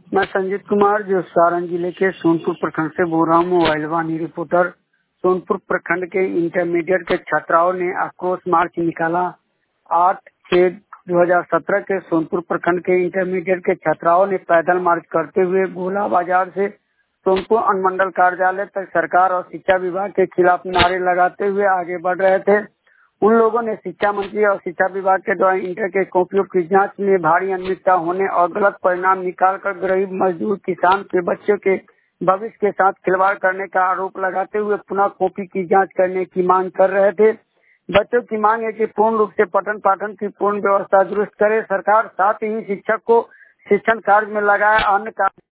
मैं संजीत कुमार जो सारण जिले के सोनपुर प्रखंड से बोल रहा हूँ। मोबाइल वाणी रिपोर्टर। सोनपुर प्रखंड के इंटरमीडिएट के छात्राओं ने आक्रोश मार्च निकाला। 8/6/2017 के सोनपुर प्रखंड के इंटरमीडिएट के छात्राओं ने पैदल मार्च करते हुए गोला बाजार से सोनपुर अनुमंडल कार्यालय तक सरकार और शिक्षा विभाग के खिलाफ नारे लगाते हुए आगे बढ़ रहे थे। उन लोगों ने शिक्षा मंत्री और शिक्षा विभाग के द्वारा इंटर के कॉपियों की जांच में भारी अनियमितता होने और गलत परिणाम निकालकर गरीब मजदूर किसान के बच्चों के भविष्य के साथ खिलवाड़ करने का आरोप लगाते हुए पुनः कॉपी की जांच करने की मांग कर रहे थे। बच्चों की मांग है कि पूर्ण रूप से पठन पाठन की पूर्ण व्यवस्था दुरुस्त करे सरकार, साथ ही शिक्षक को शिक्षण कार्य में लगाए अन्य